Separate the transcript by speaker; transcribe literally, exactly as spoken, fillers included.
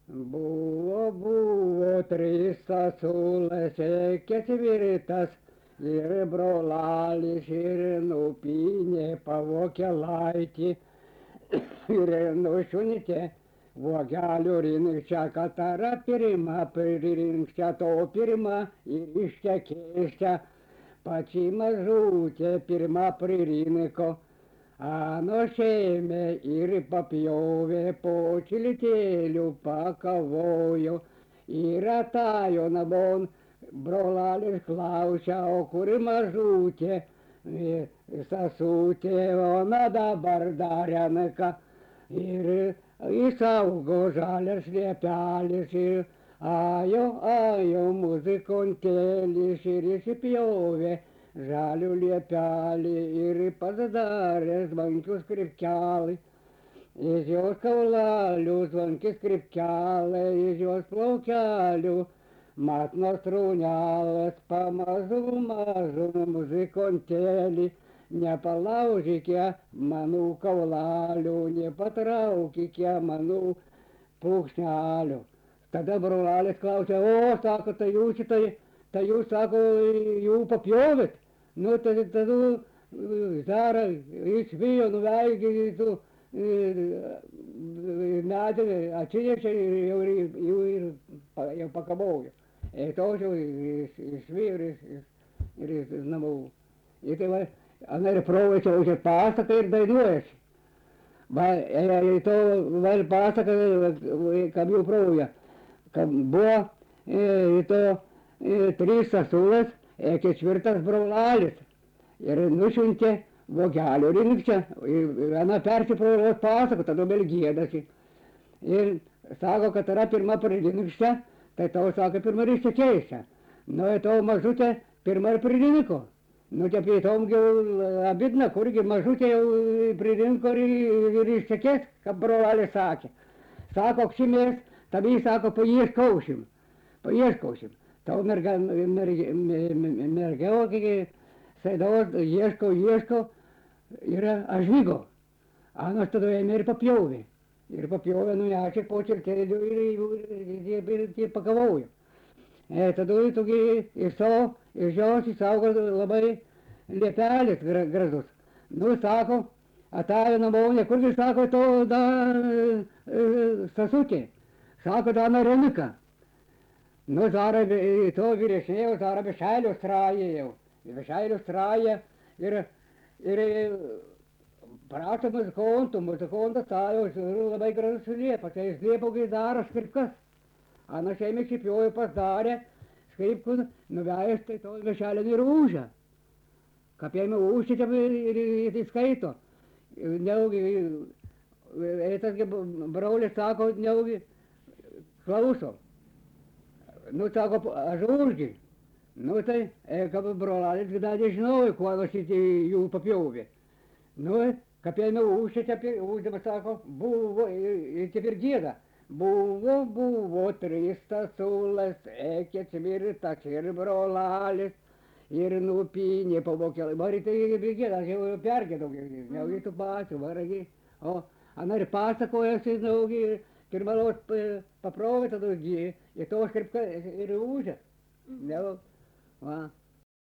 Speaker 1: Buvo, buvo trys sasulas, ketvirtas ir brolalis ir nupynė pavokelaitį ir nusiuntė vokelių rinkčią, katara pirma pririnkščia, to pirma ir ištekėščia, pači mažutė pirma pririnko. Ano šeimė ir papjovė po čiltėlių pakavojo ir atajo namon. Brolis klausia, o kur mažutė sasutė, ona dabar dar renka. Ir išaugo žalias liepelis ir ajo, ajo muzikontėlis ir išsipjovė žalių liepelį ir pasidarė zvankius kripkelį. Iš jos kaulelių zvankis kripkelė, iš jos plaukelių matnos trūnelas, pamažu, mažu muzikontėlį. Nepalaužykė manų kaulelių, nepatraukykė manų plūkšnelių. Tada brolis klausė, o, sako, tai jūs šitai, tai jūs, sako, jų papjovėt? Nu, tai tada Zara išvijo, nuveikė į tų medį, atsinešė ir jau, jau, jau, jau pakavojo. Ir tos jau išvijo ir, ir, ir, ir namų. Ir tai va, ana ir provečia už pasaką ir dainuojasi. Va, ir to va ir pasaka, kam jau provoja. Kad buvo ir to trys sasulas, ketvirtas brolis. Ir nusiuntė vokelių rinkčią, ana persiprovojo pasakų, tada vėl giedasi. Ir sako, kad yra pirma pririnkščia, tai tau sako, pirma ir ištekėjusia. Nu, ir tau mažutė pirma ir pririnko. Nu, tai apie tom abidna, kurgi mažutė jau pririnko ir, ir ištekės, kaip brolis sakė. Sako, ksimės, tabi sako, paieškausim, paieškausim. Tau merga, merge, mergiau, sėdau, ieškau, ieškau ir aš Anas tada ėmė ir papjovė. Ir papjovė, nunešė po čirkelių ir, ir, ir, ir pakavojo. E, tada tokie iš savo, iš jos įsaugo labai liepelis gražus. Nu, sako, atėjo namonė, kurgi sako, to da e, sasutė. Sako, da narenika. Nu, Zara to vyresnėjo, Zara bešelio strajėjau. Viešailių straja ir, ir prašo muzikontų, muzikontas tajo labai gražus liepas, tai jis liepaugai daro skripkas. Ana šeimė šipjojo pasidarė, skripkų nuvėjęs tai to viešelį ir užą. Kaip jame užti čia ir įskaito. Neugi, tas braulis sako, neugi klauso. Nu, sako, aš užgi. Nu tai, kaip brolis tada nežinojo, kuo šitie jų papjovė. Nu, kaip ėmė užsietė, uždėmą sako, buvo, ir taip ir gieda. Buvo, buvo trys sasulas, ketvirtas ir brolis, ir nupynė pavokelį. Var tai ir gieda, aš jau pergėdau, neugi tu pasiu, varagi. O, ana ir pasakojasi, naugi, ir malos paprovė tada gi, ir to skripka ir užė. Neu, va.